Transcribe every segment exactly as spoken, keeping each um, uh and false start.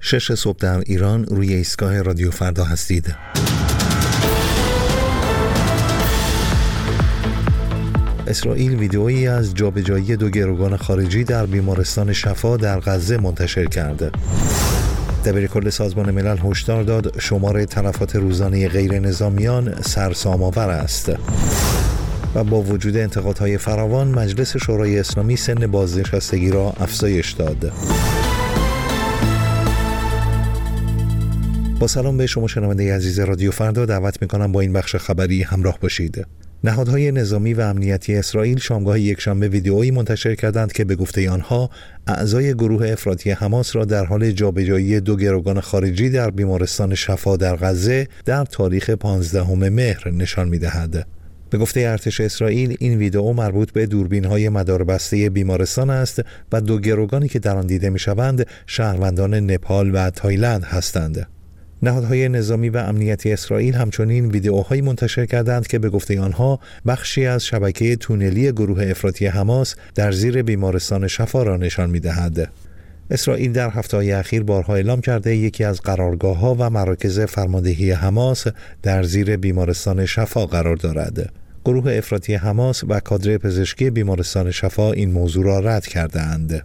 شش صبح در ایران روی ایستگاه رادیو فردا هستید. اسرائیل ویدئویی از جابجایی دو گروگان خارجی در بیمارستان شفا در غزه منتشر کرده. دبیرکل سازمان ملل هشدار داد شمار تلفات روزانه غیر نظامیان سرسام‌آور است. و با وجود انتقادهای فراوان مجلس شورای اسلامی سن بازنشستگی را افزایش داد. با سلام به شما شنونده عزیز رادیو فردا، دعوت میکنم با این بخش خبری همراه باشید. نهادهای نظامی و امنیتی اسرائیل شامگاه یکشنبه ویدئویی منتشر کردند که به گفته آنها اعضای گروه افراطی حماس را در حال جابجایی دو گروگان خارجی در بیمارستان شفا در غزه در تاریخ پانزدهم مهر نشان می‌دهد. به گفته ارتش اسرائیل این ویدئو مربوط به دوربین‌های مداربسته بیمارستان است و دو گروگانی که در آن دیده می‌شوند شهروندان نپال و تایلند هستند. نهادهای نظامی و امنیتی اسرائیل همچنین ویدئوهایی منتشر کردند که به گفته آنها بخشی از شبکه تونلی گروه افراطی حماس در زیر بیمارستان شفا را نشان می‌دهد. اسرائیل در هفته‌های اخیر بارها اعلام کرده یکی از قرارگاه‌ها و مراکز فرماندهی حماس در زیر بیمارستان شفا قرار دارد. گروه افراطی حماس و کادر پزشکی بیمارستان شفا این موضوع را رد کرده‌اند.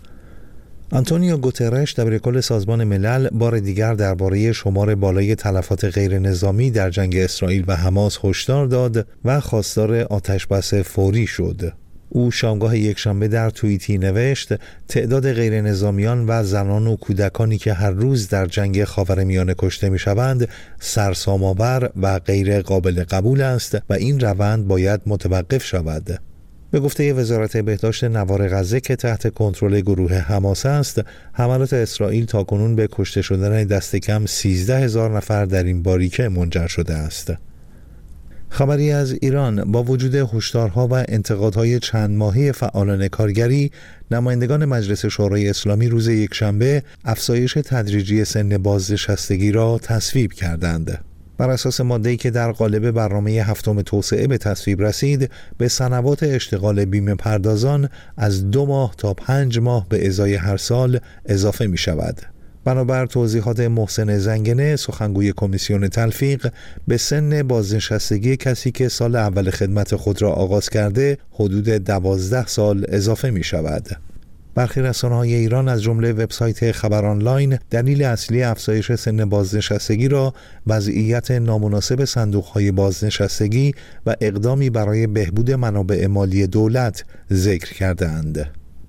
آنتونیو گوترش دبیرکل سازمان ملل بار دیگر درباره شمار بالای تلفات غیر نظامی در جنگ اسرائیل و حماس هشدار داد و خواستار آتشبس فوری شد. او شامگاه یکشنبه در توییتی نوشت تعداد غیر نظامیان و زنان و کودکانی که هر روز در جنگ خاورمیانه کشته می شوند سرسام‌آور و غیر قابل قبول است و این روند باید متوقف شود. به گفته وزارت بهداشت نوار غزه که تحت کنترل گروه حماس است، حملات اسرائیل تاکنون به کشته شدن دست کم سیزده هزار نفر در این باریکه منجر شده است. خبری از ایران: با وجود هشدارها و انتقادهای چند ماهه فعالان کارگری، نمایندگان مجلس شورای اسلامی روز یکشنبه افزایش تدریجی سن بازنشستگی را تصویب کردند. بر اساس ماده‌ای که در قالب برنامه هفتم توسعه به تصویب رسید، به سنوات اشتغال بیمه پردازان از دو ماه تا پنج ماه به ازای هر سال اضافه می شود. بنابر توضیحات محسن زنگنه، سخنگوی کمیسیون تلفیق، به سن بازنشستگی کسی که سال اول خدمت خود را آغاز کرده حدود دوازده سال اضافه می شود. برخی رسانه‌های ایران از جمله وبسایت خبر آنلاین دلیل اصلی افزایش سن بازنشستگی را وضعیت نامناسب صندوق‌های بازنشستگی و اقدامی برای بهبود منابع مالی دولت ذکر کرده‌اند.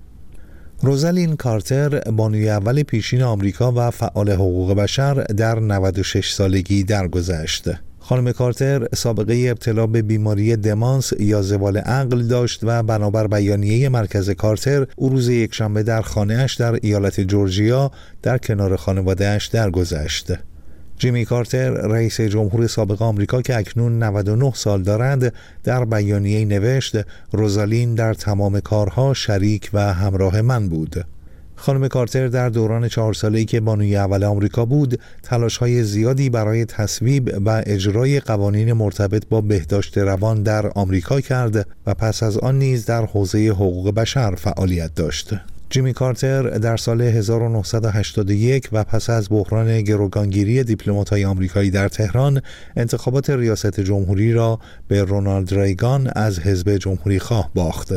روزالین کارتر، بانوی اول پیشین آمریکا و فعال حقوق بشر، در نود و شش سالگی درگذشت. خانم کارتر سابقه ابتلا به بیماری دمانس یا زوال عقل داشت و بنابر بیانیه مرکز کارتر او روز یکشنبه در خانه‌اش در ایالت جورجیا در کنار خانواده‌اش درگذشت. جیمی کارتر، رئیس جمهور سابق آمریکا که اکنون نود و نه سال دارد، در بیانیه نوشت روزالین در تمام کارها شریک و همراه من بود. خانم کارتر در دوران چهار ساله‌ای که بانوی اول آمریکا بود، تلاش‌های زیادی برای تصویب و اجرای قوانین مرتبط با بهداشت روان در آمریکا کرد و پس از آن نیز در حوزه حقوق بشر فعالیت داشت. جیمی کارتر در سال هزار و نهصد و هشتاد و یک و پس از بحران گروگانگیری دیپلمات‌های آمریکایی در تهران، انتخابات ریاست جمهوری را به رونالد ریگان از حزب جمهوری خواه باخت.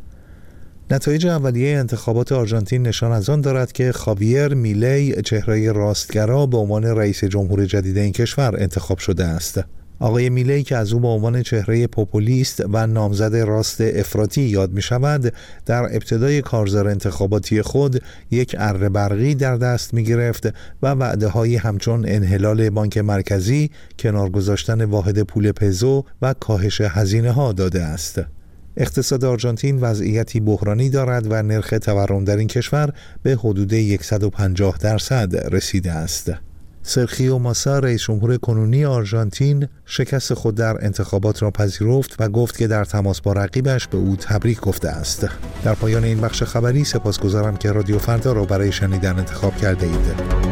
نتایج اولیه انتخابات آرژانتین نشان از آن دارد که خاویر میلی، چهره راستگرا، به عنوان رئیس جمهور جدید این کشور انتخاب شده است. آقای میلی که از او به عنوان چهره پوپولیست و نامزد راست افراطی یاد می شود، در ابتدای کارزار انتخاباتی خود یک اره برقی در دست می گرفت و وعده هایی همچون انحلال بانک مرکزی، کنار گذاشتن واحد پول پزو و کاهش هزینه ها داده است. اقتصاد آرژانتین وضعیتی بحرانی دارد و نرخ تورم در این کشور به حدود صد و پنجاه درصد رسیده است. سرخیو ماسا، رئیس جمهور کنونی آرژانتین، شکست خود در انتخابات را پذیرفت و گفت که در تماس با رقیبش به او تبریک گفته است. در پایان این بخش خبری سپاسگزارم که رادیو فردا را برای شنیدن انتخاب کرده اید.